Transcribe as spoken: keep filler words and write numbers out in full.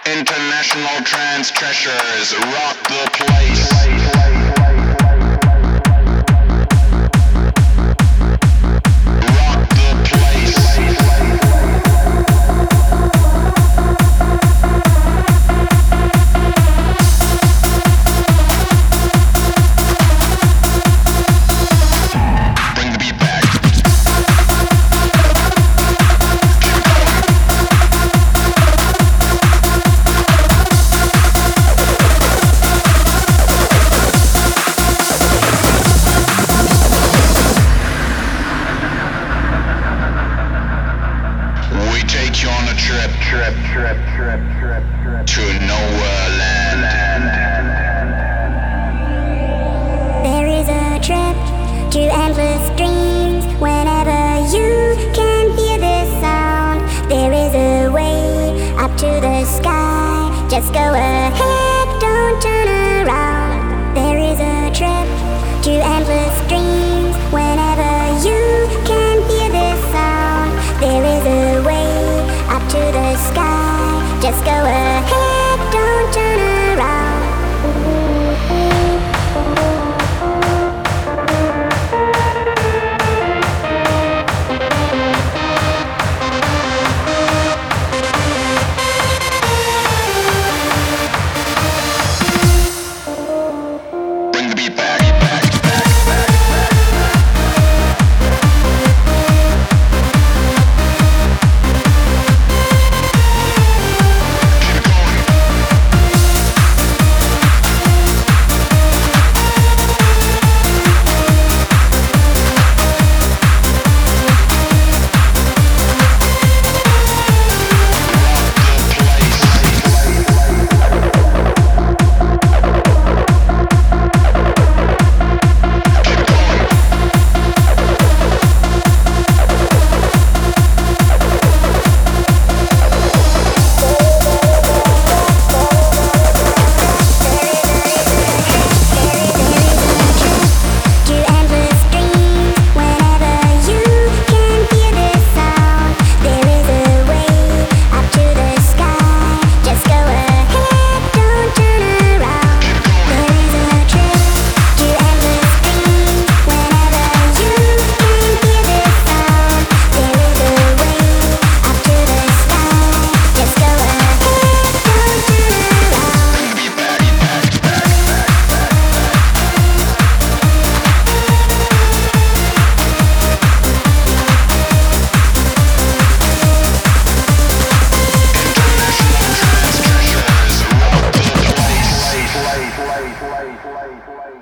International trance treasures rock the place. Rock the place. Bring the beat back. We take you on a trip, trip, trip, trip, trip, trip to nowhere land. There is a trip to endless dreams. Whenever you can hear this sound, there is a way up to the sky. Just go ahead, don't turn around. There is a trip to endless dreams. Whenever you can hear this sound, there is a way up to the sky. Just go ahead, don't turn around. Bring the beat back. Play, play, play, play, play.